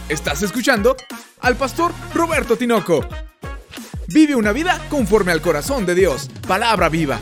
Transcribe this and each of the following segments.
Estás escuchando al pastor Roberto Tinoco. Vive una vida conforme al corazón de Dios. Palabra viva.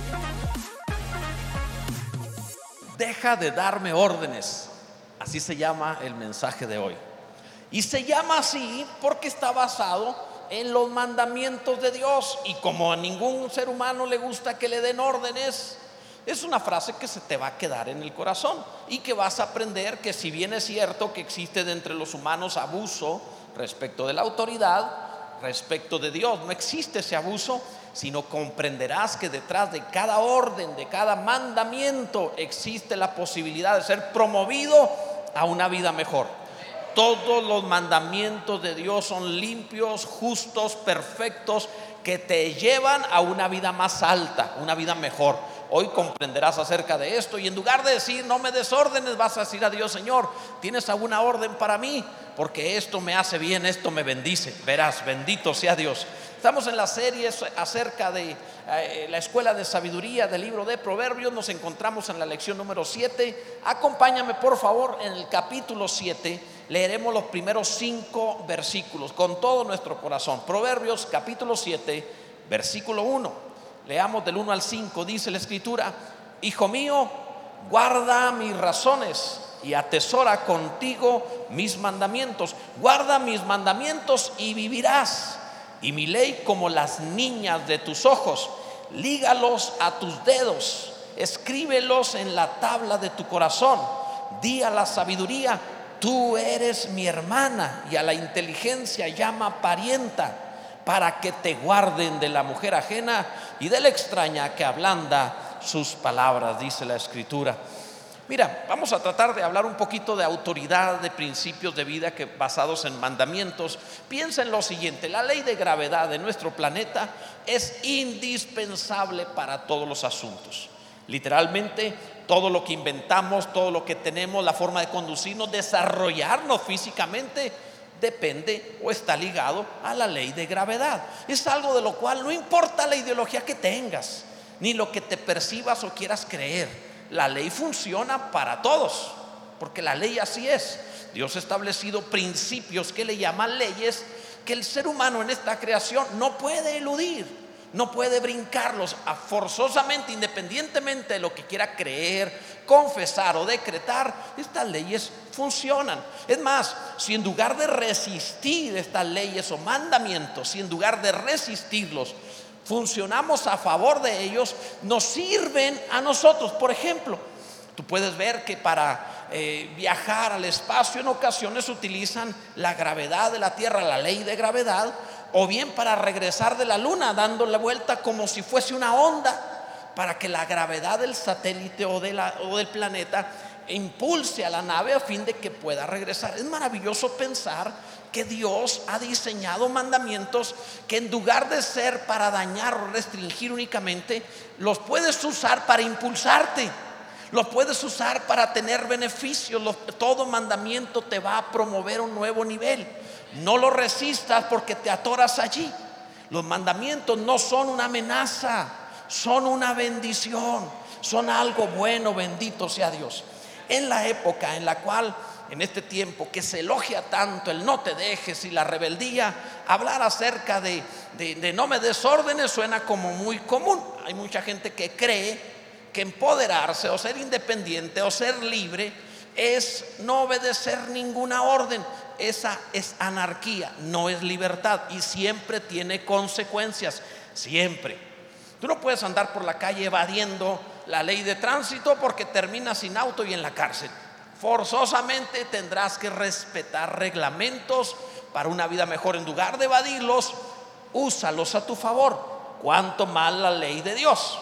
Deja de darme órdenes. Así se llama el mensaje de hoy. Y se llama así porque está basado en los mandamientos de Dios. Y como a ningún ser humano le gusta que le den órdenes, es una frase que se te va a quedar en el corazón y que vas a aprender que, si bien es cierto que existe de entre los humanos abuso respecto de la autoridad, respecto de Dios no existe ese abuso, sino comprenderás que detrás de cada orden, de cada mandamiento, existe la posibilidad de ser promovido a una vida mejor. Todos los mandamientos de Dios son limpios, justos, perfectos, que te llevan a una vida más alta, una vida mejor. Hoy comprenderás acerca de esto, y en lugar de decir no me des órdenes, vas a decir a Dios: Señor, ¿tienes alguna orden para mí? Porque esto me hace bien, esto me bendice. Verás, bendito sea Dios. Estamos en la serie acerca de la escuela de sabiduría del libro de Proverbios. Nos encontramos en la lección número 7. Acompáñame por favor en el capítulo 7. Leeremos los primeros 5 versículos con todo nuestro corazón. Proverbios capítulo 7, versículo 1. Leamos del 1 al 5. Dice la escritura: Hijo mío, guarda mis razones y atesora contigo mis mandamientos. Guarda mis mandamientos y vivirás, y mi ley como las niñas de tus ojos. Lígalos a tus dedos, escríbelos en la tabla de tu corazón. Di a la sabiduría: tú eres mi hermana, y a la inteligencia llama parienta, para que te guarden de la mujer ajena y de la extraña que ablanda sus palabras, dice la escritura. Mira, vamos a tratar de hablar un poquito de autoridad, de principios de vida que basados en mandamientos. Piensa en lo siguiente: la ley de gravedad de nuestro planeta es indispensable para todos los asuntos. Literalmente, todo lo que inventamos, todo lo que tenemos, la forma de conducirnos, desarrollarnos físicamente, depende o está ligado a la ley de gravedad. Es algo de lo cual no importa la ideología que tengas, ni lo que te percibas o quieras creer. La ley funciona para todos, porque la ley así es. Dios ha establecido principios que le llaman leyes, que el ser humano en esta creación no puede eludir, no puede brincarlos forzosamente, independientemente de lo que quiera creer, confesar o decretar. Estas leyes funcionan. Es más, si en lugar de resistir estas leyes o mandamientos, si en lugar de resistirlos funcionamos a favor de ellos, nos sirven a nosotros. Por ejemplo, tú puedes ver que para viajar al espacio en ocasiones utilizan la gravedad de la Tierra, la ley de gravedad, o bien para regresar de la luna dando la vuelta como si fuese una onda, para que la gravedad del satélite o del planeta impulse a la nave a fin de que pueda regresar. Es maravilloso pensar que Dios ha diseñado mandamientos que, en lugar de ser para dañar o restringir únicamente, los puedes usar para impulsarte, los puedes usar para tener beneficios. Todo mandamiento te va a promover a un nuevo nivel. No lo resistas porque te atoras allí. Los mandamientos no son una amenaza, son una bendición, son algo bueno. Bendito sea Dios. En la época en la cual, en este tiempo que se elogia tanto el no te dejes y la rebeldía, hablar acerca de no me des órdenes suena como muy común. Hay mucha gente que cree que empoderarse o ser independiente o ser libre es no obedecer ninguna orden. Esa es anarquía, no es libertad, y siempre tiene consecuencias, siempre. Tú no puedes andar por la calle evadiendo la ley de tránsito porque terminas sin auto y en la cárcel. Forzosamente tendrás que respetar reglamentos para una vida mejor. En lugar de evadirlos, úsalos a tu favor. Cuanto más la ley de Dios.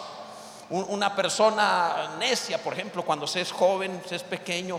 Una persona necia, por ejemplo, cuando se es joven, se es pequeño,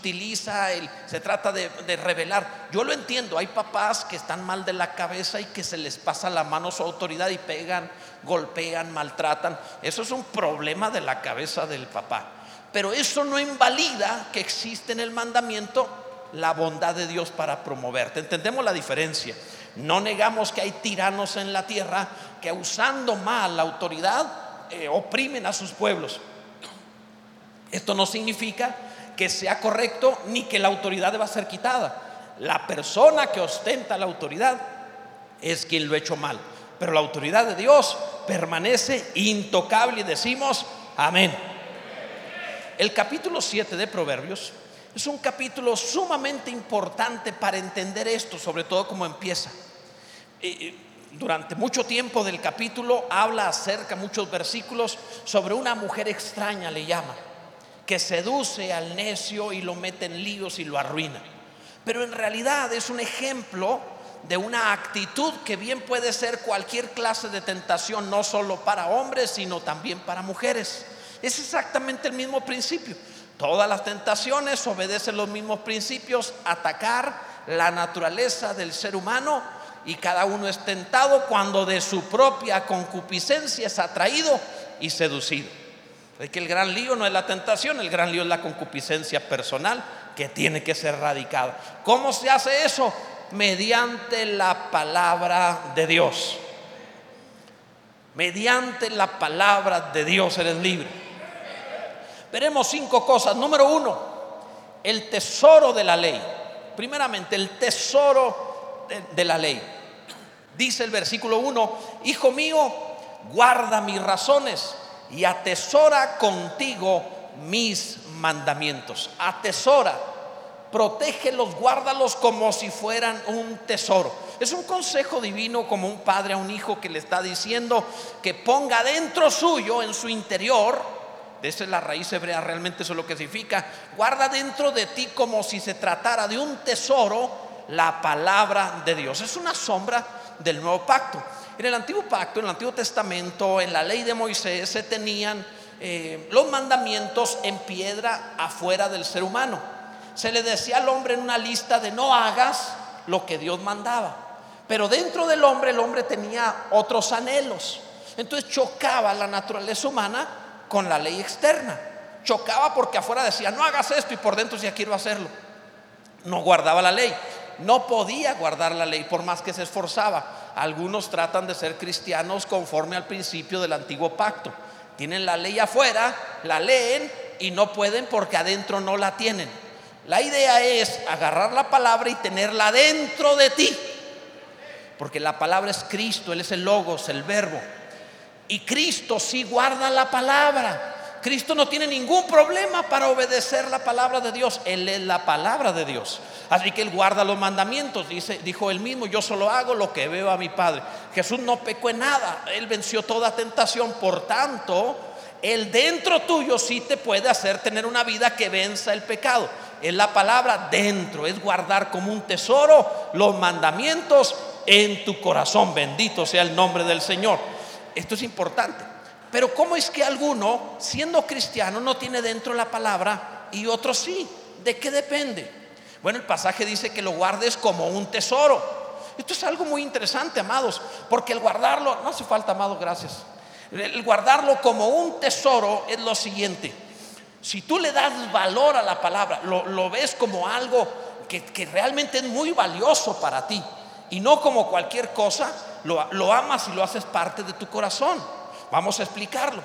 se trata de rebelar. Yo lo entiendo, hay papás que están mal de la cabeza y que se les pasa la mano su autoridad y pegan, golpean, maltratan. Eso es un problema de la cabeza del papá. Pero eso no invalida que existe en el mandamiento la bondad de Dios para promoverte. ¿Entendemos la diferencia? No negamos que hay tiranos en la tierra que, usando mal la autoridad, oprimen a sus pueblos. Esto no significa que sea correcto ni que la autoridad deba ser quitada. La persona que ostenta la autoridad es quien lo ha hecho mal, pero la autoridad de Dios permanece intocable y decimos amén. El capítulo 7 de Proverbios es un capítulo sumamente importante para entender esto, sobre todo cómo empieza. Durante mucho tiempo del capítulo habla acerca, muchos versículos, sobre una mujer extraña, le llama, que seduce al necio y lo mete en líos y lo arruina. Pero en realidad es un ejemplo de una actitud que bien puede ser cualquier clase de tentación, no solo para hombres, sino también para mujeres. Es exactamente el mismo principio. Todas las tentaciones obedecen los mismos principios: atacar la naturaleza del ser humano, y cada uno es tentado cuando de su propia concupiscencia es atraído y seducido. Es que el gran lío no es la tentación, el gran lío es la concupiscencia personal que tiene que ser erradicada. ¿Cómo se hace eso? Mediante la palabra de Dios. Mediante la palabra de Dios eres libre. Veremos 5 cosas. Número 1, el tesoro de la ley. Primeramente, el tesoro de la ley. Dice el versículo 1: hijo mío, guarda mis razones y atesora contigo mis mandamientos. Atesora, protégelos, guárdalos como si fueran un tesoro. Es un consejo divino, como un padre a un hijo que le está diciendo que ponga dentro suyo, en su interior. Esa es la raíz hebrea, realmente eso es lo que significa. Guarda dentro de ti, como si se tratara de un tesoro, la palabra de Dios. Es una sombra del nuevo pacto. En el antiguo pacto, en el Antiguo Testamento, en la ley de Moisés, se tenían los mandamientos en piedra afuera del ser humano. Se le decía al hombre en una lista de no hagas lo que Dios mandaba, pero dentro del hombre, el hombre tenía otros anhelos. Entonces chocaba la naturaleza humana con la ley externa. Chocaba porque afuera decía no hagas esto, y por dentro decía quiero hacerlo. No guardaba la ley, no podía guardar la ley por más que se esforzaba. Algunos tratan de ser cristianos conforme al principio del antiguo pacto. Tienen la ley afuera, la leen y no pueden porque adentro no la tienen. La idea es agarrar la palabra y tenerla dentro de ti, porque la palabra es Cristo, Él es el Logos, el Verbo. Y Cristo sí guarda la palabra. Cristo no tiene ningún problema para obedecer la palabra de Dios. Él es la palabra de Dios. Así que Él guarda los mandamientos. Dijo Él mismo: yo solo hago lo que veo a mi Padre. Jesús no pecó en nada. Él venció toda tentación. Por tanto, Él dentro tuyo sí te puede hacer tener una vida que venza el pecado. Es la palabra dentro. Es guardar como un tesoro los mandamientos en tu corazón. Bendito sea el nombre del Señor. Esto es importante. Pero ¿cómo es que alguno, siendo cristiano, no tiene dentro la palabra y otro sí? ¿De qué depende? Bueno, el pasaje dice que lo guardes como un tesoro. Esto es algo muy interesante, amados, porque el guardarlo, no hace falta, amados, gracias. El guardarlo como un tesoro es lo siguiente: si tú le das valor a la palabra, lo ves como algo que realmente es muy valioso para ti, y no como cualquier cosa, lo amas y lo haces parte de tu corazón. Vamos a explicarlo.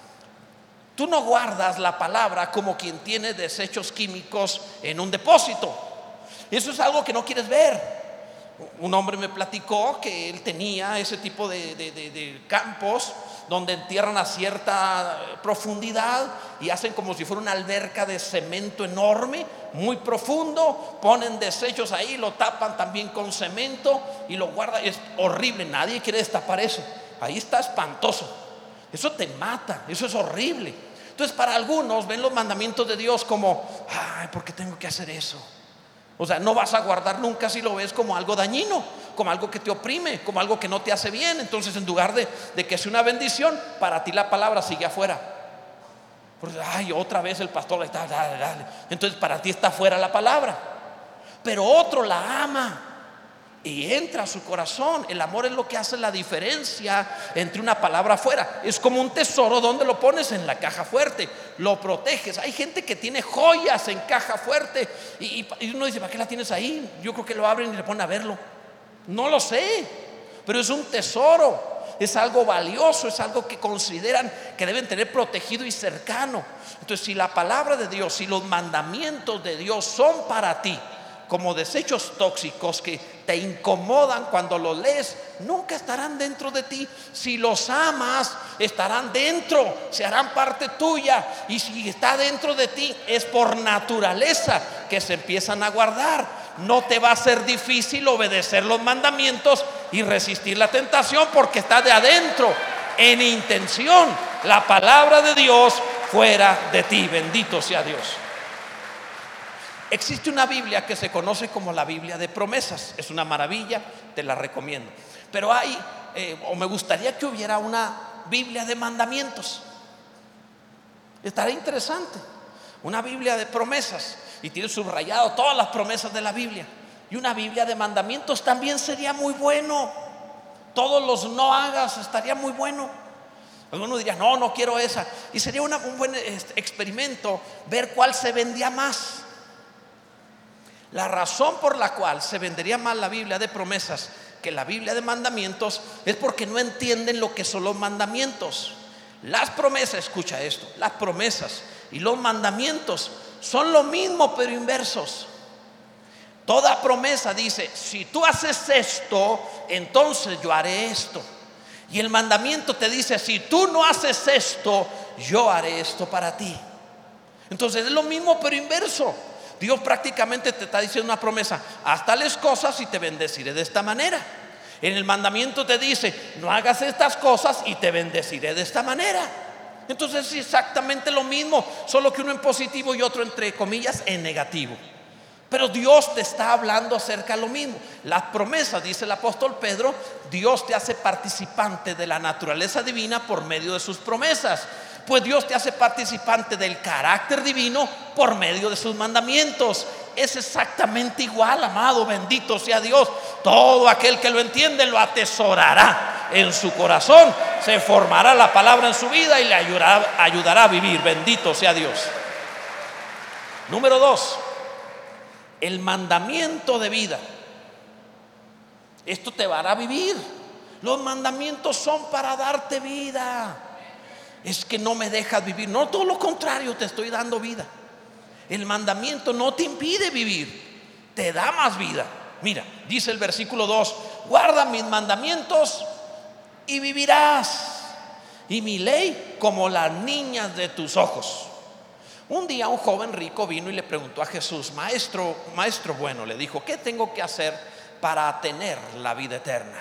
Tú no guardas la palabra como quien tiene desechos químicos en un depósito. Eso es algo que no quieres ver. Un hombre me platicó que él tenía ese tipo de campos donde entierran a cierta profundidad y hacen como si fuera una alberca de cemento enorme, muy profundo. Ponen desechos ahí, lo tapan también con cemento y lo guardan. Es horrible, nadie quiere destapar eso. Ahí está espantoso. Eso te mata, eso es horrible. Entonces, para algunos ven los mandamientos de Dios como: ay, ¿por qué tengo que hacer eso? O sea, no vas a guardar nunca si lo ves como algo dañino, como algo que te oprime, como algo que no te hace bien. Entonces, en lugar de que sea una bendición, para ti la palabra sigue afuera. Porque, ay, otra vez el pastor le está, dale. Entonces, para ti está afuera la palabra. Pero otro la ama y entra a su corazón. El amor es lo que hace la diferencia entre una palabra afuera. Es como un tesoro. donde lo pones? En la caja fuerte, lo proteges. Hay gente que tiene joyas en caja fuerte y uno dice: ¿para qué la tienes ahí? Yo creo que lo abren y le ponen a verlo. No lo sé, pero es un tesoro, es algo valioso, es algo que consideran que deben tener protegido y cercano. Entonces, si la palabra de Dios, si los mandamientos de Dios son para ti, como desechos tóxicos que te incomodan cuando los lees, nunca estarán dentro de ti. Si los amas, estarán dentro, se harán parte tuya. Y si está dentro de ti, es por naturaleza que se empiezan a guardar. No te va a ser difícil obedecer los mandamientos y resistir la tentación, porque está de adentro, en intención, la palabra de Dios fuera de ti. Bendito sea Dios. Existe una Biblia que se conoce como la Biblia de promesas. Es una maravilla, te la recomiendo. Pero hay, me gustaría que hubiera una Biblia de mandamientos. Estaría interesante. Una Biblia de promesas y tiene subrayado todas las promesas de la Biblia. Y una Biblia de mandamientos también sería muy bueno. Todos los no hagas estaría muy bueno. Algunos dirían, no quiero esa. Y sería un buen experimento ver cuál se vendía más. La razón por la cual se vendería más la Biblia de promesas que la Biblia de mandamientos es porque no entienden lo que son los mandamientos. Las promesas, escucha esto, las promesas y los mandamientos son lo mismo pero inversos. Toda promesa dice, si tú haces esto, entonces yo haré esto. Y el mandamiento te dice, si tú no haces esto, yo haré esto para ti. Entonces es lo mismo pero inverso. Dios prácticamente te está diciendo una promesa: haz tales cosas y te bendeciré de esta manera. En el mandamiento te dice, no hagas estas cosas y te bendeciré de esta manera. Entonces es exactamente lo mismo, solo que uno en positivo y otro, entre comillas, en negativo. Pero Dios te está hablando acerca de lo mismo. Las promesas, dice el apóstol Pedro, Dios te hace participante de la naturaleza divina por medio de sus promesas. Pues Dios te hace participante del carácter divino por medio de sus mandamientos. Es exactamente igual, amado, bendito sea Dios. Todo aquel que lo entiende lo atesorará en su corazón. Se formará la palabra en su vida y le ayudará a vivir. Bendito sea Dios. Número 2, el mandamiento de vida. Esto te hará vivir. Los mandamientos son para darte vida. Es que no me dejas vivir. No, todo lo contrario, te estoy dando vida. El mandamiento no te impide vivir, te da más vida. Mira, dice el versículo 2: guarda mis mandamientos y vivirás, y mi ley como las niñas de tus ojos. Un día un joven rico vino y le preguntó a Jesús: maestro bueno, le dijo, ¿qué tengo que hacer para tener la vida eterna?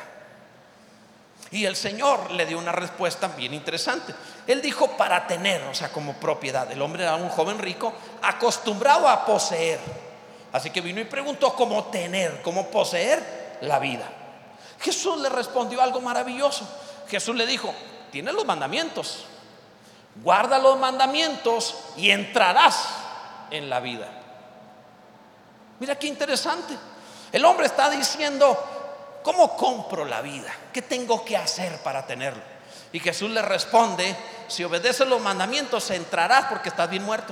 Y el Señor le dio una respuesta bien interesante. Él dijo para tener, o sea, como propiedad. El hombre era un joven rico acostumbrado a poseer. Así que vino y preguntó cómo tener, cómo poseer la vida. Jesús le respondió algo maravilloso. Jesús le dijo: tienes los mandamientos, guarda los mandamientos y entrarás en la vida. Mira qué interesante. El hombre está diciendo: ¿cómo compro la vida? ¿Qué tengo que hacer para tenerlo? Y Jesús le responde: si obedeces los mandamientos, entrarás, porque estás bien muerto.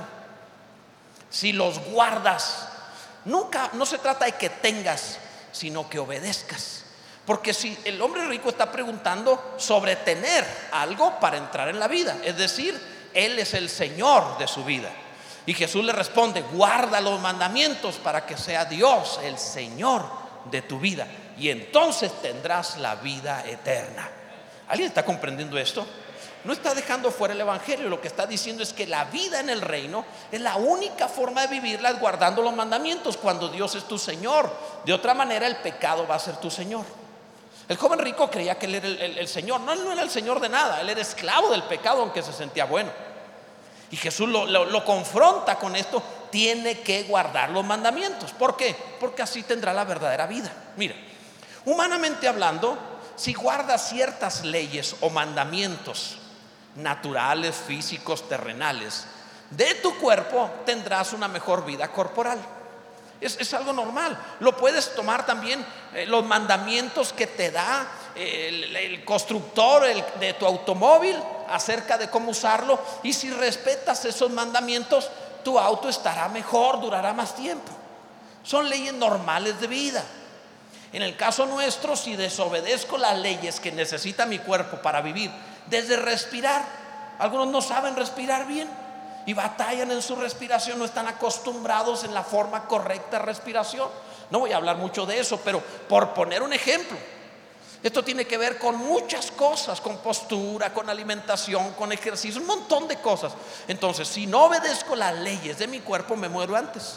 Si los guardas, no se trata de que tengas, sino que obedezcas. Porque si el hombre rico está preguntando sobre tener algo para entrar en la vida, es decir, él es el Señor de su vida. Y Jesús le responde: guarda los mandamientos para que sea Dios el Señor de tu vida, y entonces tendrás la vida eterna. ¿Alguien está comprendiendo esto? No está dejando fuera el evangelio. Lo que está diciendo es que la vida en el reino es la única forma de vivirla, es guardando los mandamientos, cuando Dios es tu Señor. De otra manera el pecado va a ser tu Señor. El joven rico creía que él era el Señor. No, él no era el Señor de nada. Él era esclavo del pecado, aunque se sentía bueno. Y Jesús lo confronta con esto: tiene que guardar los mandamientos. ¿Por qué? Porque así tendrá la verdadera vida. Mira, humanamente hablando, si guardas ciertas leyes o mandamientos naturales, físicos, terrenales de tu cuerpo, tendrás una mejor vida corporal. Es algo normal. Lo puedes tomar también, los mandamientos que te da el constructor de tu automóvil acerca de cómo usarlo. Y si respetas esos mandamientos, tu auto estará mejor, durará más tiempo. Son leyes normales de vida. En el caso nuestro, si desobedezco las leyes que necesita mi cuerpo para vivir, desde respirar, algunos no saben respirar bien, y batallan en su respiración, no están acostumbrados en la forma correcta de respiración. No voy a hablar mucho de eso, pero por poner un ejemplo, esto tiene que ver con muchas cosas, con postura, con alimentación, con ejercicio, un montón de cosas. Entonces, si no obedezco las leyes de mi cuerpo, me muero antes.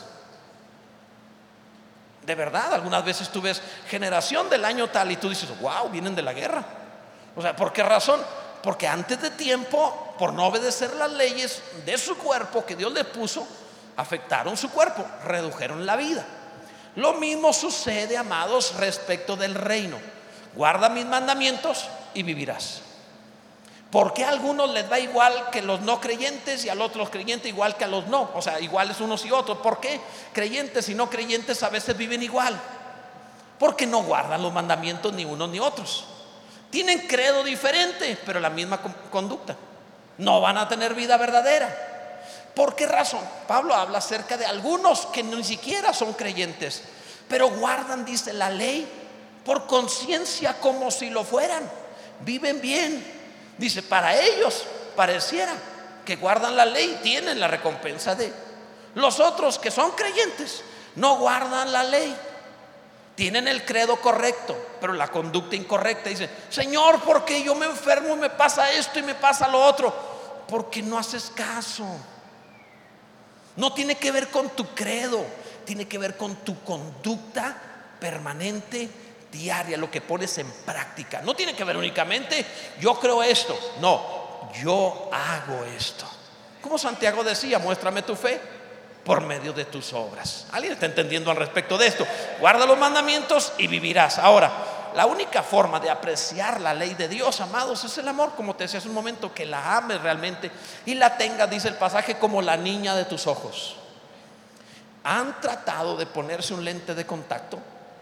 De verdad, algunas veces tú ves generación del año tal y tú dices, wow, vienen de la guerra. O sea, ¿por qué razón? Porque antes de tiempo, por no obedecer las leyes de su cuerpo que Dios les puso, afectaron su cuerpo, redujeron la vida. Lo mismo sucede, amados, respecto del reino. Guarda mis mandamientos y vivirás. ¿Por qué a algunos les da igual que los no creyentes y a los otros creyentes igual que a los no? O sea, iguales unos y otros. ¿Por qué creyentes y no creyentes a veces viven igual? Porque no guardan los mandamientos ni unos ni otros. Tienen credo diferente, pero la misma conducta. No van a tener vida verdadera. ¿Por qué razón? Pablo habla acerca de algunos que ni siquiera son creyentes, pero guardan, dice, la ley por conciencia como si lo fueran. Viven bien. Dice, para ellos pareciera que guardan la ley, tienen la recompensa de. Los otros que son creyentes no guardan la ley, tienen el credo correcto, pero la conducta incorrecta. Dice, Señor, ¿por qué yo me enfermo y me pasa esto y me pasa lo otro? Porque no haces caso. No tiene que ver con tu credo, tiene que ver con tu conducta permanente, diaria, lo que pones en práctica. No tiene que ver únicamente, yo creo esto. No, yo hago esto. Como Santiago decía, muéstrame tu fe por medio de tus obras. ¿Alguien está entendiendo al respecto de esto? Guarda los mandamientos y vivirás. Ahora, la única forma de apreciar la ley de Dios, amados, es el amor. Como te decía hace un momento, que la ames realmente y la tengas, dice el pasaje, como la niña de tus ojos. ¿Han tratado de ponerse un lente de contacto?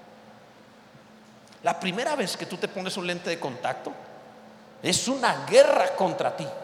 La primera vez que tú te pones un lente de contacto es una guerra contra ti.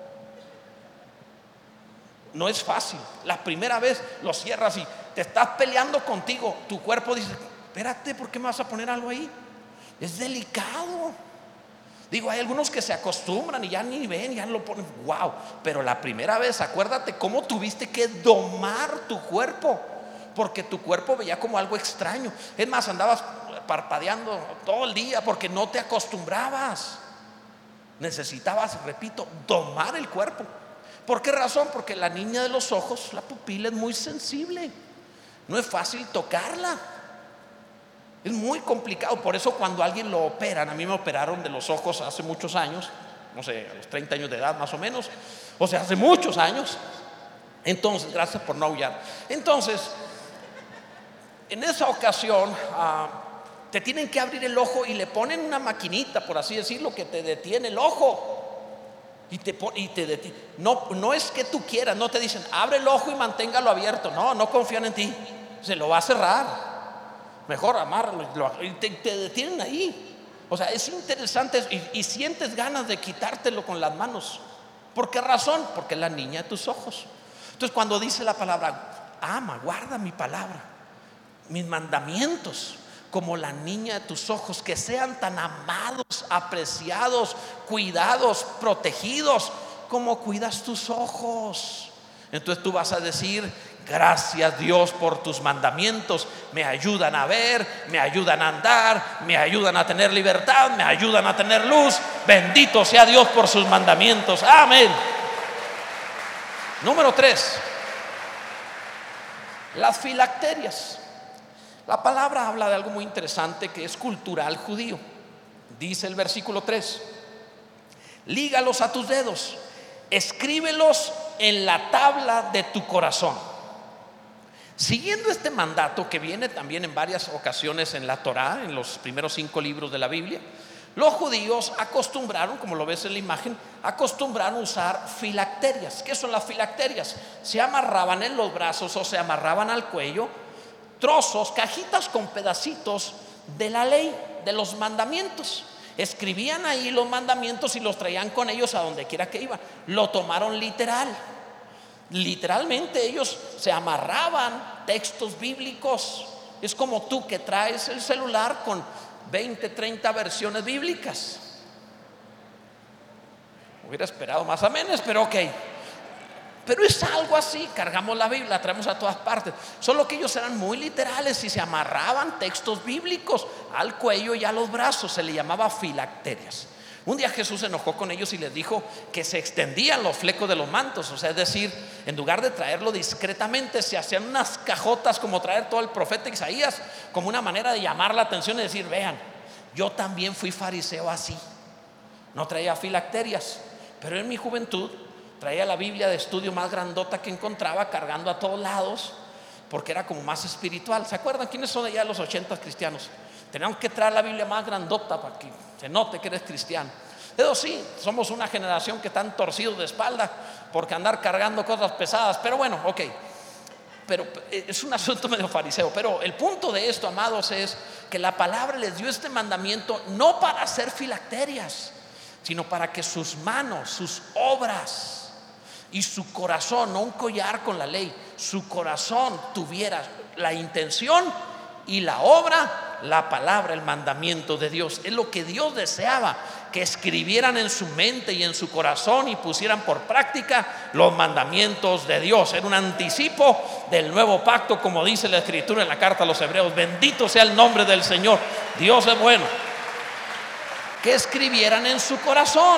No es fácil. La primera vez lo cierras y te estás peleando contigo. Tu cuerpo dice, espérate, ¿por qué me vas a poner algo ahí? Es delicado. Digo, hay algunos que se acostumbran y ya ni ven, ya lo ponen, wow. Pero la primera vez, acuérdate cómo tuviste que domar tu cuerpo, porque tu cuerpo veía como algo extraño. Es más, andabas parpadeando todo el día porque no te acostumbrabas. Necesitabas, repito, domar el cuerpo. ¿Por qué razón? Porque la niña de los ojos, la pupila es muy sensible. No es fácil tocarla. Es muy complicado. Por eso cuando a alguien lo operan, a mí me operaron de los ojos hace muchos años, no sé, a los 30 años de edad más o menos. O sea, hace muchos años. Entonces, gracias por no aullar. Entonces, en esa ocasión te tienen que abrir el ojo y le ponen una maquinita, por así decirlo, que te detiene el ojo. Y te detiene. No es que tú quieras, no te dicen abre el ojo y manténgalo abierto. No confían en ti. Se lo va a cerrar. Mejor amárralo y te detienen ahí. O sea, es interesante y sientes ganas de quitártelo con las manos. ¿Por qué razón? Porque es la niña de tus ojos. Entonces, cuando dice la palabra, ama, guarda mi palabra, mis mandamientos, como la niña de tus ojos, que sean tan amados, apreciados, cuidados, protegidos, como cuidas tus ojos. Entonces tú vas a decir, gracias Dios por tus mandamientos, me ayudan a ver, me ayudan a andar, me ayudan a tener libertad, me ayudan a tener luz. Bendito sea Dios por sus mandamientos. Amén. Número 3, las filacterias. La palabra habla de algo muy interesante que es cultural judío. Dice el versículo 3: lígalos a tus dedos, escríbelos en la tabla de tu corazón. Siguiendo este mandato que viene también en varias ocasiones en la Torá, en los primeros 5 libros de la Biblia, los judíos acostumbraron, como lo ves en la imagen, acostumbraron a usar filacterias. ¿Qué son las filacterias? Se amarraban en los brazos o se amarraban al cuello trozos, cajitas con pedacitos de la ley, de los mandamientos. Escribían ahí los mandamientos y los traían con ellos a donde quiera que iban. Lo tomaron literal. Literalmente ellos se amarraban textos bíblicos. Es como tú que traes el celular con 20, 30 versiones bíblicas. Hubiera esperado más amenes, pero ok. Pero es algo así, cargamos la Biblia, la traemos a todas partes. Solo que ellos eran muy literales y se amarraban textos bíblicos al cuello y a los brazos. Se le llamaba filacterias. Un día Jesús se enojó con ellos y les dijo que se extendían los flecos de los mantos. O sea, es decir, en lugar de traerlo discretamente, se hacían unas cajotas como traer todo el profeta Isaías, como una manera de llamar la atención y decir: vean, yo también fui fariseo así. No traía filacterias, pero en mi juventud traía la Biblia de estudio más grandota que encontraba, cargando a todos lados, porque era como más espiritual. ¿Se acuerdan quiénes son allá de los 80 cristianos? Teníamos que traer la Biblia más grandota para que se note que eres cristiano. Eso sí, somos una generación que están torcidos de espalda porque andar cargando cosas pesadas. Pero bueno, ok, pero es un asunto medio fariseo. Pero el punto de esto, amados, es que la palabra les dio este mandamiento no para hacer filacterias, sino para que sus manos, sus obras y su corazón, no un collar con la ley, su corazón tuviera la intención y la obra, la palabra, el mandamiento de Dios. Es lo que Dios deseaba, que escribieran en su mente y en su corazón y pusieran por práctica los mandamientos de Dios. Era un anticipo del nuevo pacto, como dice la Escritura en la carta a los Hebreos. Bendito sea el nombre del Señor. Dios es bueno. Que escribieran en su corazón.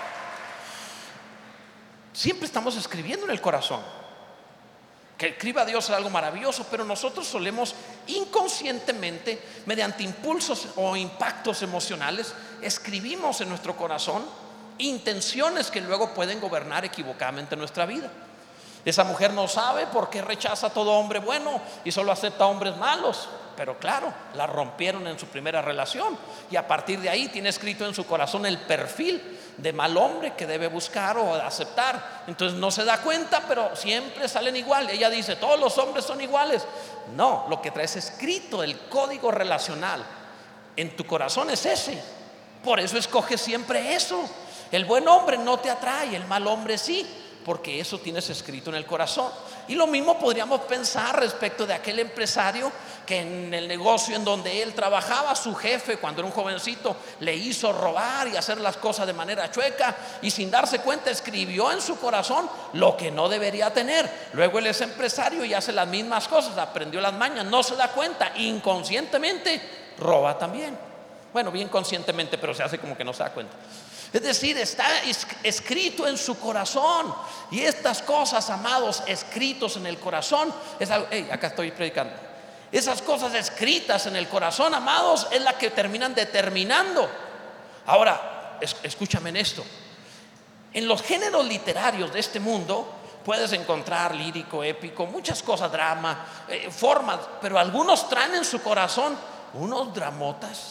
Siempre estamos escribiendo en el corazón. Que escriba Dios es algo maravilloso, pero nosotros solemos inconscientemente, mediante impulsos o impactos emocionales, escribimos en nuestro corazón intenciones que luego pueden gobernar equivocadamente nuestra vida. Esa mujer no sabe por qué rechaza a todo hombre bueno y solo acepta a hombres malos. Pero claro, la rompieron en su primera relación y a partir de ahí tiene escrito en su corazón el perfil de mal hombre que debe buscar o aceptar. Entonces no se da cuenta, pero siempre salen igual. Ella dice: todos los hombres son iguales. No, lo que traes escrito, el código relacional en tu corazón es ese. Por eso escoges siempre eso. El buen hombre no te atrae, el mal hombre sí, porque eso tienes escrito en el corazón. Y lo mismo podríamos pensar respecto de aquel empresario que en el negocio en donde él trabajaba, su jefe, cuando era un jovencito, le hizo robar y hacer las cosas de manera chueca, y sin darse cuenta escribió en su corazón lo que no debería tener. Luego él es empresario y hace las mismas cosas, aprendió las mañas, no se da cuenta, inconscientemente roba también. Bueno, bien conscientemente, pero se hace como que no se da cuenta. Es decir, está escrito en su corazón. Y estas cosas, amados, escritos en el corazón es algo, acá estoy predicando. Esas cosas escritas en el corazón, amados, es la que terminan determinando. Ahora, escúchame en esto. En los géneros literarios de este mundo puedes encontrar lírico, épico, muchas cosas, drama, formas, pero algunos traen en su corazón unos dramotas.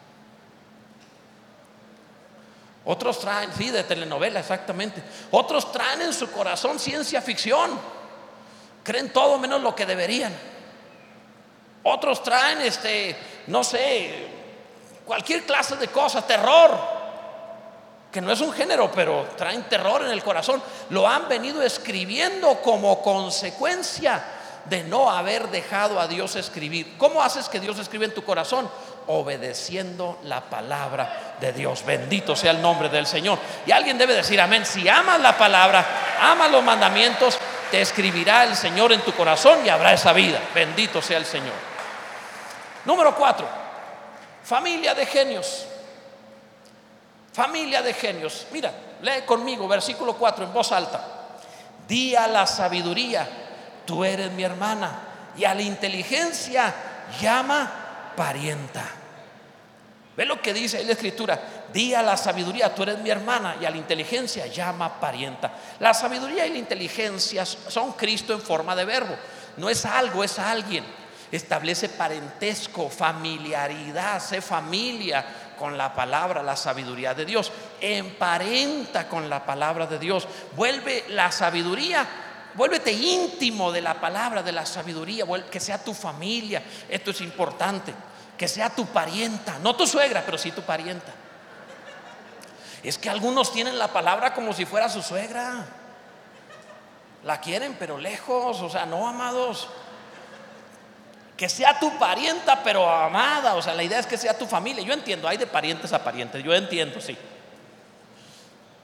Otros traen, sí, de telenovela, exactamente. Otros traen en su corazón ciencia ficción. Creen todo menos lo que deberían. Otros traen, no sé, cualquier clase de cosas, terror, que no es un género, pero traen terror en el corazón. Lo han venido escribiendo como consecuencia de no haber dejado a Dios escribir. ¿Cómo haces que Dios escriba en tu corazón? Obedeciendo la palabra de Dios. Bendito sea el nombre del Señor. Y alguien debe decir amén. Si amas la palabra, amas los mandamientos, te escribirá el Señor en tu corazón y habrá esa vida. Bendito sea el Señor. Número 4, familia de genios. Familia de genios. Mira, lee conmigo versículo 4 en voz alta. Di a la sabiduría: tú eres mi hermana, y a la inteligencia llama parienta. ¿Ve lo que dice ahí la Escritura? Di a la sabiduría: tú eres mi hermana, y a la inteligencia llama parienta. La sabiduría y la inteligencia son Cristo en forma de verbo. No es algo, es alguien. Establece parentesco, familiaridad, sé familia con la palabra, la sabiduría de Dios. Emparenta con la palabra de Dios. Vuelve la sabiduría, vuélvete íntimo de la palabra, de la sabiduría, que sea tu familia. Esto es importante, que sea tu parienta, no tu suegra, pero sí tu parienta. Es que algunos tienen la palabra como si fuera su suegra. La quieren pero lejos, o sea, no, amados. Que sea tu parienta pero amada, o sea, la idea es que sea tu familia. Yo entiendo, hay de parientes a parientes, yo entiendo, sí.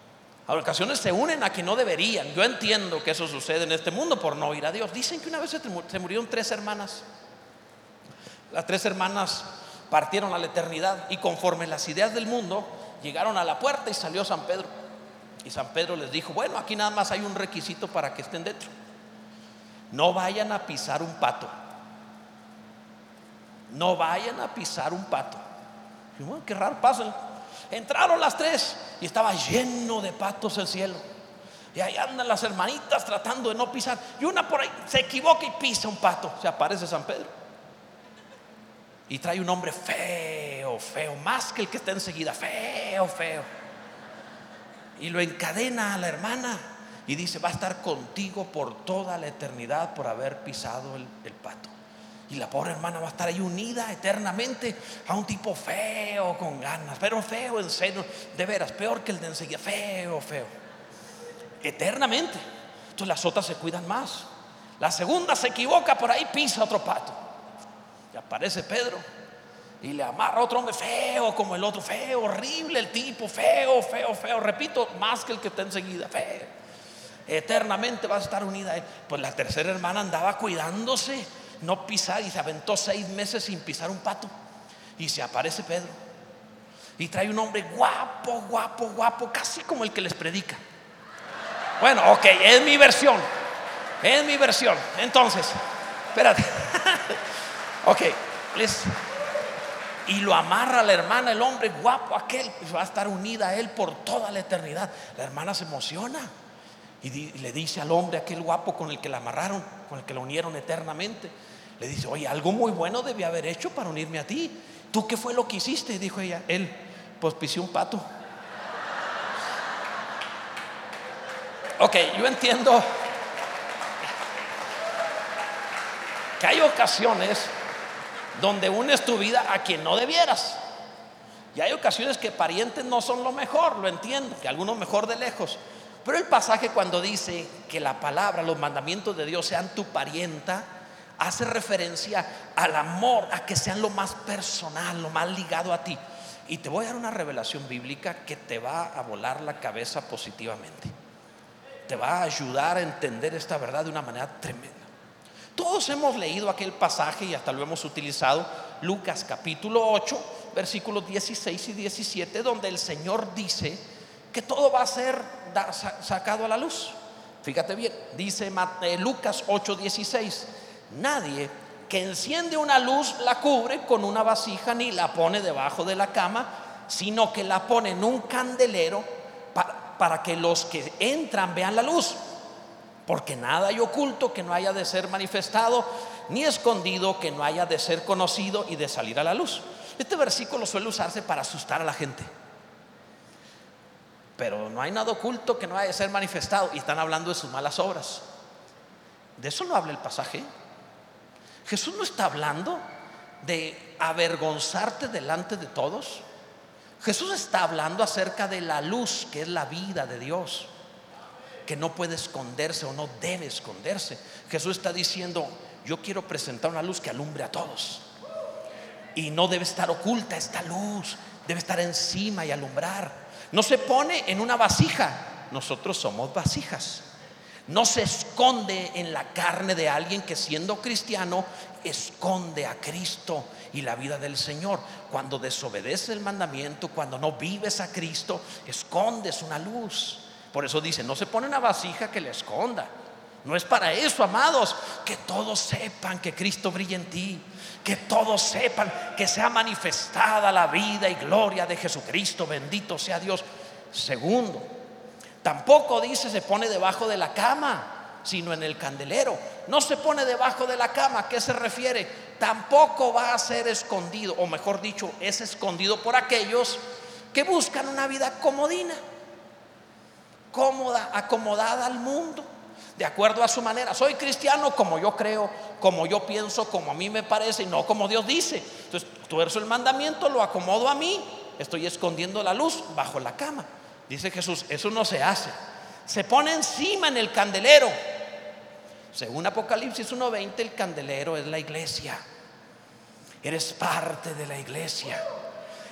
A ocasiones se unen a que no deberían. Yo entiendo que eso sucede en este mundo por no ir a Dios. Dicen que una vez se murieron 3 hermanas. Las 3 hermanas partieron a la eternidad, y conforme las ideas del mundo llegaron a la puerta, y salió San Pedro. Y San Pedro les dijo: bueno, aquí nada más hay un requisito para que estén dentro: no vayan a pisar un pato. No vayan a pisar un pato. Y bueno, qué raro, pasen. Entraron las 3 y estaba lleno de patos el cielo. Y ahí andan las hermanitas tratando de no pisar, y una por ahí se equivoca y pisa un pato. Se aparece San Pedro y trae un hombre feo, feo, más que el que está enseguida, feo, feo, y lo encadena a la hermana y dice: va a estar contigo por toda la eternidad por haber pisado el pato. Y la pobre hermana va a estar ahí unida eternamente a un tipo feo, con ganas, pero feo en serio, de veras, peor que el de enseguida, feo, feo, eternamente. Entonces las otras se cuidan más. La segunda se equivoca, por ahí pisa otro pato, y aparece Pedro y le amarra a otro hombre feo como el otro, feo, horrible el tipo, feo, feo, feo, repito, más que el que está enseguida, feo. Eternamente va a estar unida a él. Pues la tercera hermana andaba cuidándose, no pisar, y se aventó 6 meses sin pisar un pato. Y se aparece Pedro y trae un hombre guapo, guapo, guapo, casi como el que les predica. Bueno, ok, es mi versión. Entonces, espérate. Ok, y lo amarra a la hermana, el hombre guapo aquel, pues va a estar unida a él por toda la eternidad. La hermana se emociona y le dice al hombre aquel guapo con el que la amarraron, con el que la unieron eternamente, le dice: oye, algo muy bueno debí haber hecho para unirme a ti. ¿Tú qué fue lo que hiciste? Dijo ella. Él: pues pisé un pato. Ok, yo entiendo que hay ocasiones donde unes tu vida a quien no debieras, y hay ocasiones que parientes no son lo mejor. Lo entiendo, que algunos mejor de lejos. Pero el pasaje, cuando dice que la palabra, los mandamientos de Dios sean tu parienta, hace referencia al amor, a que sean lo más personal, lo más ligado a ti. Y te voy a dar una revelación bíblica que te va a volar la cabeza positivamente. Te va a ayudar a entender esta verdad de una manera tremenda. Todos hemos leído aquel pasaje y hasta lo hemos utilizado, Lucas capítulo 8, versículos 16 y 17, donde el Señor dice que todo va a ser sacado a la luz. Fíjate bien, dice Lucas 8:16: nadie que enciende una luz la cubre con una vasija ni la pone debajo de la cama, sino que la pone en un candelero para que los que entran vean la luz. Porque nada hay oculto que no haya de ser manifestado, ni escondido que no haya de ser conocido y de salir a la luz. Este versículo suele usarse para asustar a la gente. Pero no hay nada oculto que no haya de ser manifestado, y están hablando de sus malas obras. De eso no habla el pasaje. Jesús no está hablando de avergonzarte delante de todos. Jesús está hablando acerca de la luz, que es la vida de Dios, que no puede esconderse o no debe esconderse. Jesús está diciendo: yo quiero presentar una luz que alumbre a todos, y no debe estar oculta. Esta luz debe estar encima y alumbrar. No se pone en una vasija. Nosotros somos vasijas. No se esconde en la carne de alguien que, siendo cristiano, esconde a Cristo y la vida del Señor. Cuando desobedeces el mandamiento, cuando no vives a Cristo, escondes una luz. Por eso dice: no se pone una vasija que le esconda. No es para eso, amados. Que todos sepan que Cristo brilla en ti, que todos sepan que sea manifestada la vida y gloria de Jesucristo. Bendito sea Dios. Segundo, tampoco dice se pone debajo de la cama, sino en el candelero. No se pone debajo de la cama. ¿A qué se refiere? Tampoco va a ser escondido, o mejor dicho, es escondido por aquellos que buscan una vida comodina, cómoda, acomodada al mundo, de acuerdo a su manera. Soy cristiano como yo creo, como yo pienso, como a mí me parece, y no como Dios dice. Entonces tuerzo el mandamiento, lo acomodo a mí. Estoy escondiendo la luz bajo la cama. Dice Jesús: eso no se hace. Se pone encima en el candelero. Según Apocalipsis 1:20, el candelero es la iglesia. Eres parte de la iglesia.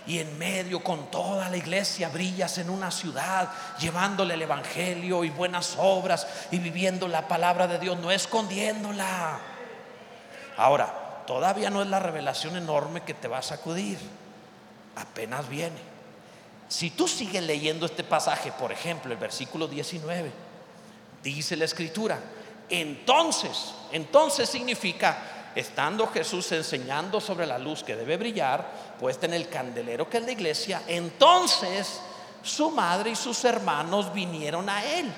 y en medio con toda la iglesia brillas en una ciudad, llevándole el evangelio y buenas obras y viviendo la palabra de Dios, no escondiéndola. Ahora, todavía no es la revelación enorme que te va a sacudir, apenas viene. Si tú sigues leyendo este pasaje, por ejemplo, el versículo 19, dice la escritura: entonces significa, estando Jesús enseñando sobre la luz que debe brillar, puesta en el candelero que es la iglesia, entonces su madre y sus hermanos vinieron a él,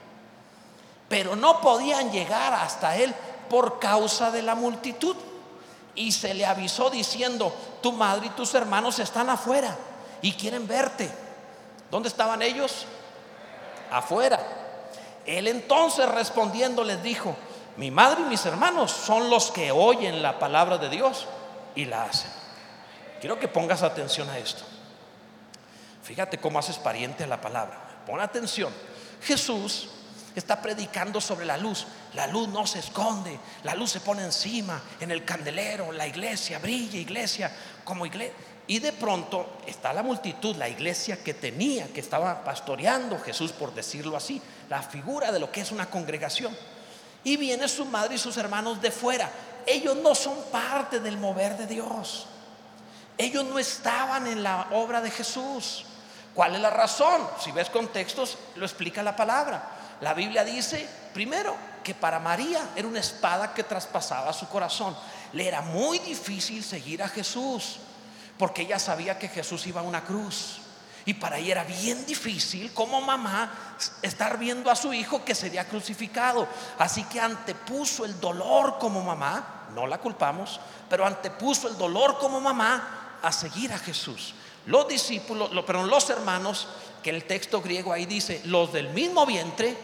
pero no podían llegar hasta él por causa de la multitud. Y se le avisó diciendo: tu madre y tus hermanos están afuera y quieren verte. ¿Dónde estaban ellos? Afuera. Él entonces respondiendo les dijo: mi madre y mis hermanos son los que oyen la palabra de Dios y la hacen. Quiero que pongas atención a esto. Fíjate cómo haces pariente a la palabra. Pon atención. Jesús está predicando sobre la luz. La luz no se esconde, la luz se pone encima, en el candelero, la iglesia brilla, iglesia como iglesia. Y de pronto está la multitud, la iglesia que estaba pastoreando Jesús, por decirlo así, la figura de lo que es una congregación. Y viene su madre y sus hermanos de fuera. Ellos no son parte del mover de Dios. Ellos no estaban en la obra de Jesús. ¿Cuál es la razón? Si ves contextos, lo explica la palabra. La Biblia dice, primero, que para María era una espada que traspasaba su corazón. Le era muy difícil seguir a Jesús, porque ella sabía que Jesús iba a una cruz. Y para ella era bien difícil como mamá estar viendo a su hijo que sería crucificado. Así que antepuso el dolor como mamá, no la culpamos, pero antepuso el dolor como mamá a seguir a Jesús. Los discípulos, los hermanos, que el texto griego ahí dice, los del mismo vientre,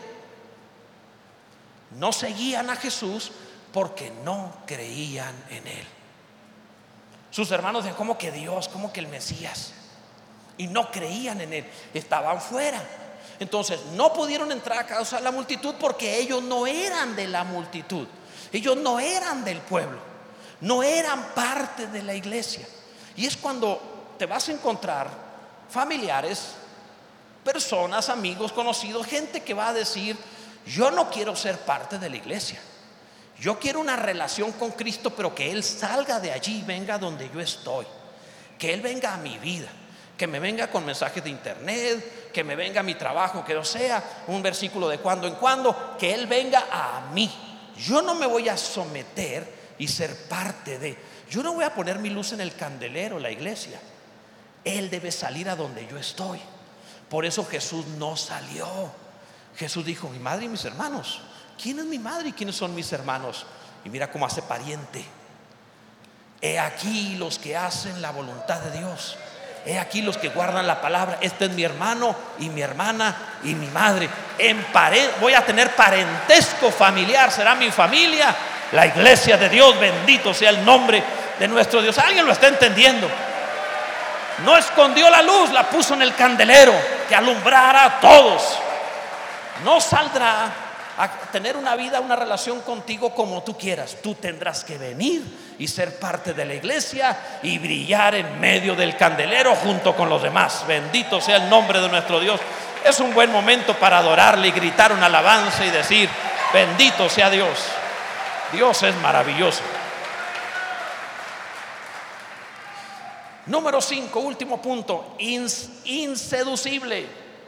no seguían a Jesús porque no creían en él. Sus hermanos decían: ¿cómo que Dios? ¿Cómo que el Mesías? Y no creían en él, estaban fuera. Entonces no pudieron entrar a causa de la multitud, porque ellos no eran de la multitud, ellos no eran del pueblo, no eran parte de la iglesia. Y es cuando te vas a encontrar familiares, personas, amigos, conocidos, gente que va a decir: yo no quiero ser parte de la iglesia, yo quiero una relación con Cristo, pero que Él salga de allí y venga donde yo estoy, que Él venga a mi vida, que me venga con mensajes de internet, que me venga a mi trabajo, que no sea un versículo de cuando en cuando, que Él venga a mí. Yo no me voy a someter y ser parte de, yo no voy a poner mi luz en el candelero, la iglesia. Él debe salir a donde yo estoy. Por eso Jesús no salió. Jesús dijo: mi madre y mis hermanos. ¿Quién es mi madre y quiénes son mis hermanos? Y mira cómo hace pariente. He aquí los que hacen la voluntad de Dios. He aquí los que guardan la palabra. Este es mi hermano y mi hermana y mi madre. Voy a tener parentesco familiar. Será mi familia, la iglesia de Dios. Bendito sea el nombre de nuestro Dios. ¿Alguien lo está entendiendo? No escondió la luz, la puso en el candelero que alumbrara a todos. No saldrá a tener una vida, una relación contigo como tú quieras. Tú tendrás que venir y ser parte de la iglesia y brillar en medio del candelero junto con los demás. Bendito sea el nombre de nuestro Dios. Es un buen momento para adorarle y gritar una alabanza y decir: bendito sea Dios. Dios es maravilloso. Número 5, último punto: inseducible.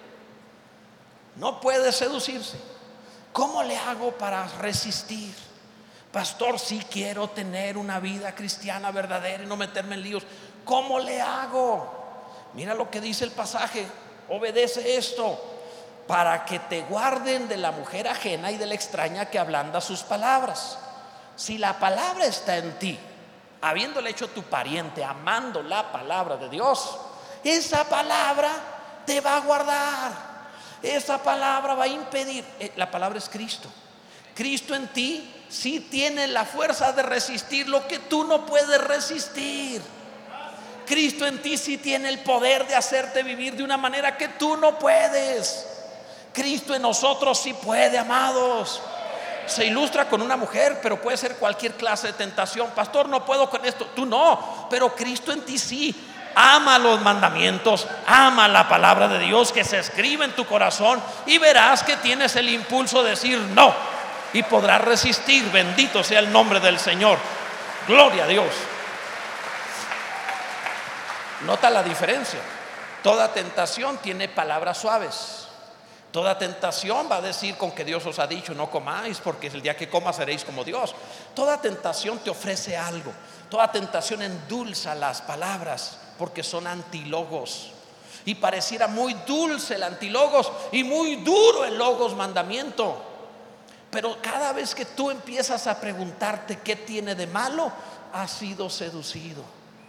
No puede seducirse. ¿Cómo le hago para resistir? Pastor, sí quiero tener una vida cristiana verdadera y no meterme en líos. ¿Cómo le hago? Mira lo que dice el pasaje. Obedece esto: para que te guarden de la mujer ajena y de la extraña que ablanda sus palabras. Si la palabra está en ti, habiéndole hecho tu pariente, amando la palabra de Dios, esa palabra te va a guardar. Esa palabra va a impedir. La palabra es Cristo. Cristo en ti sí tiene la fuerza de resistir lo que tú no puedes resistir. Cristo en ti sí tiene el poder de hacerte vivir de una manera que tú no puedes. Cristo en nosotros sí puede, amados. Se ilustra con una mujer, pero puede ser cualquier clase de tentación. Pastor, no puedo con esto. Tú no, pero Cristo en ti sí. Ama los mandamientos, ama la palabra de Dios que se escribe en tu corazón, y verás que tienes el impulso de decir no, y podrás resistir. Bendito sea el nombre del Señor. Gloria a Dios. Nota la diferencia. Toda tentación tiene palabras suaves. Toda tentación va a decir: con que Dios os ha dicho no comáis, porque el día que comas seréis como Dios. Toda tentación te ofrece algo. Toda tentación endulza las palabras, porque son antilogos. Y pareciera muy dulce el antilogos y muy duro el logos, mandamiento. Pero cada vez que tú empiezas a preguntarte qué tiene de malo, has sido seducido.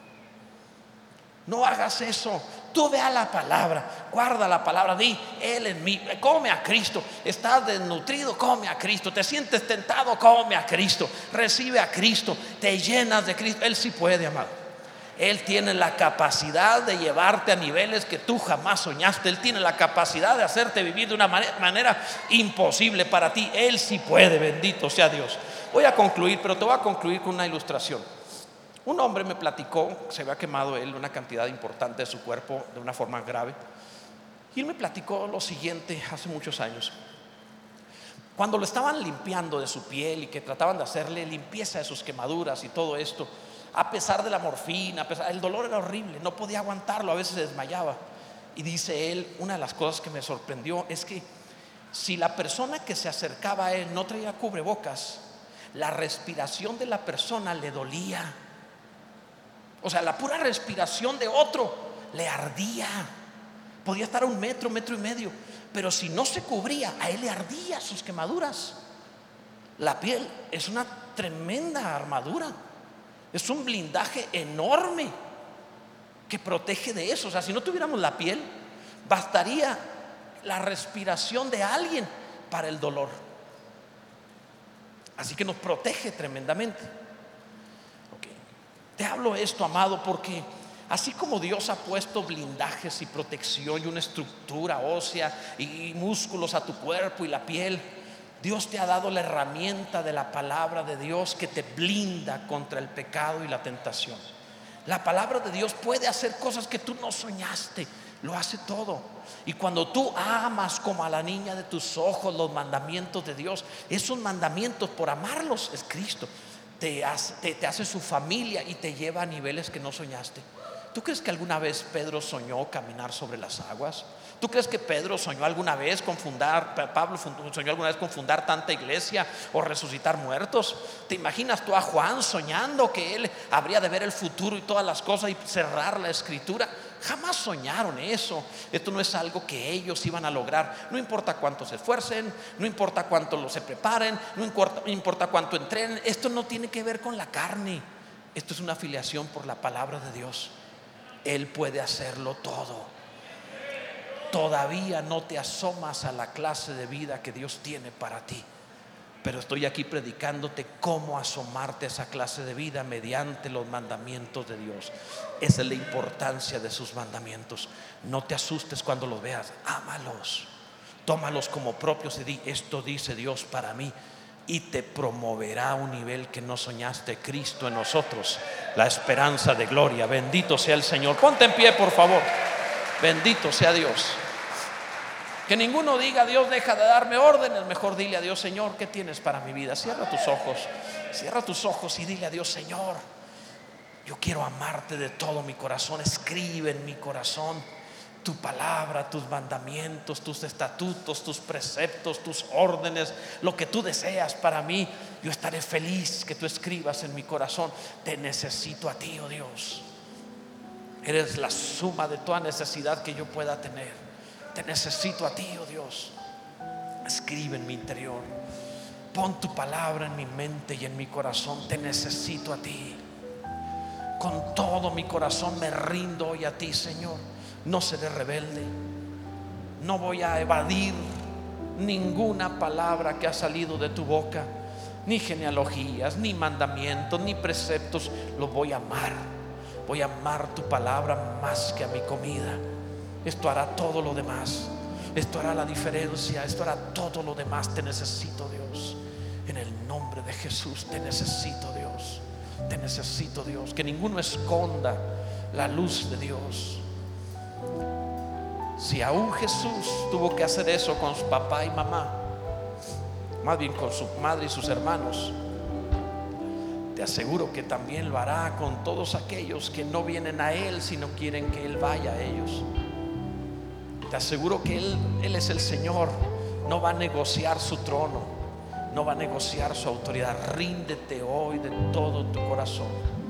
No hagas eso. Tú ve a la palabra, guarda la palabra, di: Él en mí, come a Cristo. Estás desnutrido, come a Cristo. Te sientes tentado, come a Cristo. Recibe a Cristo, te llenas de Cristo. Él sí puede, amado. Él tiene la capacidad de llevarte a niveles que tú jamás soñaste. Él tiene la capacidad de hacerte vivir de una manera imposible para ti. Él sí puede, bendito sea Dios. Voy a concluir, pero te voy a concluir con una ilustración. Un hombre me platicó, se había quemado él una cantidad importante de su cuerpo de una forma grave. Y él me platicó lo siguiente hace muchos años. Cuando lo estaban limpiando de su piel y que trataban de hacerle limpieza de sus quemaduras y todo esto, a pesar de la morfina, el dolor era horrible, no podía aguantarlo, a veces se desmayaba. Y dice él, una de las cosas que me sorprendió es que si la persona que se acercaba a él no traía cubrebocas, la respiración de la persona le dolía. O sea, la pura respiración de otro le ardía. Podía estar a 1 metro, 1,5 metros. Pero si no se cubría, a él le ardía sus quemaduras. La piel es una tremenda armadura. Es un blindaje enorme que protege de eso. O sea, si no tuviéramos la piel, bastaría la respiración de alguien para el dolor. Así que nos protege tremendamente. Te hablo esto, amado, porque así como Dios ha puesto blindajes y protección y una estructura ósea y músculos a tu cuerpo y la piel, Dios te ha dado la herramienta de la palabra de Dios que te blinda contra el pecado y la tentación. La palabra de Dios puede hacer cosas que tú no soñaste. Lo hace todo. Y cuando tú amas como a la niña de tus ojos los mandamientos de Dios, esos mandamientos, por amarlos, es Cristo. Te hace su familia y te lleva a niveles que no soñaste. ¿Tú crees que alguna vez Pedro soñó caminar sobre las aguas? ¿Tú crees que Pedro soñó alguna vez Pablo soñó alguna vez con fundar tanta iglesia o resucitar muertos? ¿Te imaginas tú a Juan soñando que él habría de ver el futuro y todas las cosas y cerrar la escritura? Jamás soñaron eso. Esto no es algo que ellos iban a lograr. No importa cuánto se esfuercen, no importa cuánto se preparen, no importa cuánto entrenen. Esto no tiene que ver con la carne. Esto es una afiliación por la palabra de Dios. Él puede hacerlo todo. Todavía no te asomas a la clase de vida que Dios tiene para ti, pero estoy aquí predicándote cómo asomarte a esa clase de vida mediante los mandamientos de Dios. Esa es la importancia de sus mandamientos. No te asustes cuando los veas, ámalos, tómalos como propios y di: esto dice Dios para mí, y te promoverá a un nivel que no soñaste. Cristo en nosotros, la esperanza de gloria. Bendito sea el Señor. Ponte en pie, por favor. Bendito sea Dios. Que ninguno diga: Dios deja de darme órdenes. Mejor dile a Dios: Señor, ¿qué tienes para mi vida? Cierra tus ojos y dile a Dios: Señor, yo quiero amarte de todo mi corazón. Escribe en mi corazón tu palabra, tus mandamientos, tus estatutos, tus preceptos, tus órdenes, lo que tú deseas para mí. Yo estaré feliz que tú escribas en mi corazón. Te necesito a ti, oh Dios. Eres la suma de toda necesidad que yo pueda tener. Te necesito a ti, oh Dios. Escribe en mi interior. Pon tu palabra en mi mente y en mi corazón. Te necesito a ti. Con todo mi corazón me rindo hoy a ti, Señor. No seré rebelde. No voy a evadir ninguna palabra que ha salido de tu boca, ni genealogías, ni mandamientos, ni preceptos. Lo voy a amar. Voy a amar tu palabra más que a mi comida. Esto hará todo lo demás. Esto hará la diferencia. Esto hará todo lo demás. Te necesito, Dios. En el nombre de Jesús te necesito, Dios. Te necesito, Dios. Que ninguno esconda la luz de Dios. Si aún Jesús tuvo que hacer eso con su papá y mamá, más bien con su madre y sus hermanos, te aseguro que también lo hará con todos aquellos que no vienen a Él, sino quieren que Él vaya a ellos. Te aseguro que Él es el Señor. No va a negociar su trono, no va a negociar su autoridad. Ríndete hoy de todo tu corazón.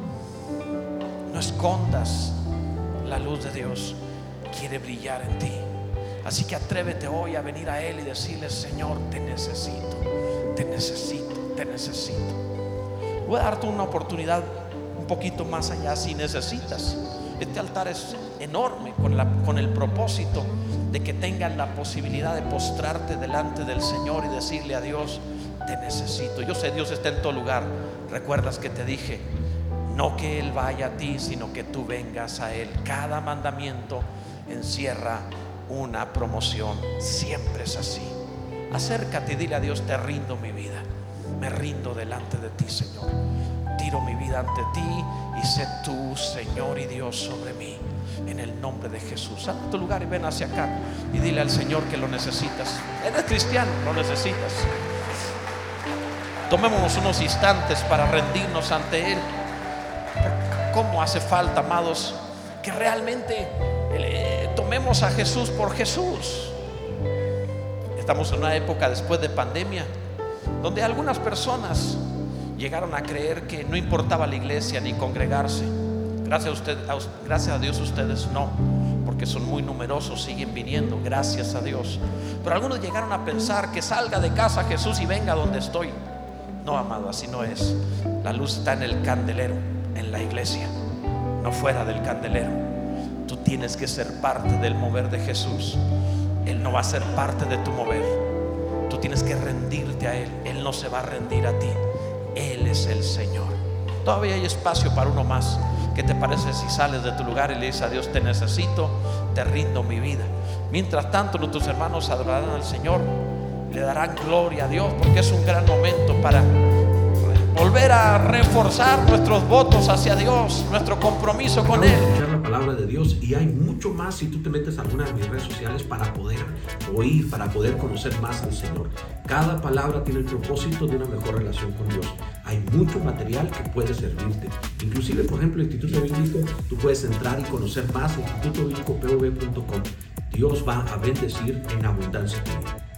No escondas la luz de Dios. Quiere brillar en ti. Así que atrévete hoy a venir a Él y decirle: Señor, te necesito, te necesito, te necesito. Voy a darte una oportunidad un poquito más allá si necesitas. Este altar es enorme con el propósito de que tengan la posibilidad de postrarte delante del Señor y decirle a Dios: te necesito. Yo sé, Dios está en todo lugar. Recuerdas que te dije, no que Él vaya a ti, sino que tú vengas a Él. Cada mandamiento encierra una promoción. Siempre es así. Acércate y dile a Dios: te rindo mi vida. Me rindo delante de ti, Señor. Tiro mi vida ante ti y sé tú, Señor y Dios, sobre mí. En el nombre de Jesús. Sal a tu lugar y ven hacia acá y dile al Señor que lo necesitas. Eres cristiano, lo necesitas. Tomémonos unos instantes para rendirnos ante Él. ¿Cómo hace falta, amados, que realmente tomemos a Jesús por Jesús? Estamos en una época después de pandemia donde algunas personas llegaron a creer que no importaba la iglesia ni congregarse. Gracias a Dios ustedes no, porque son muy numerosos, siguen viniendo, gracias a Dios. Pero algunos llegaron a pensar que salga de casa Jesús y venga donde estoy. No, amado, así no es. La luz está en el candelero, en la iglesia, no fuera del candelero. Tú tienes que ser parte del mover de Jesús. Él no va a ser parte de tu mover. Tú tienes que rendirte a Él. Él no se va a rendir a ti. Él es el Señor. Todavía hay espacio para uno más. ¿Qué te parece si sales de tu lugar y le dices a Dios: te necesito, te rindo mi vida? Mientras tanto, nuestros hermanos adorarán al Señor, le darán gloria a Dios, porque es un gran momento para volver a reforzar nuestros votos hacia Dios, nuestro compromiso con Él. Escuchar la palabra de Dios, y hay mucho más si tú te metes a alguna de mis redes sociales para poder oír, para poder conocer más al Señor. Cada palabra tiene el propósito de una mejor relación con Dios. Hay mucho material que puede servirte. Inclusive, por ejemplo, el Instituto Bíblico, tú puedes entrar y conocer más en institutobiblicopv.com. Dios va a bendecir en abundancia tu vida.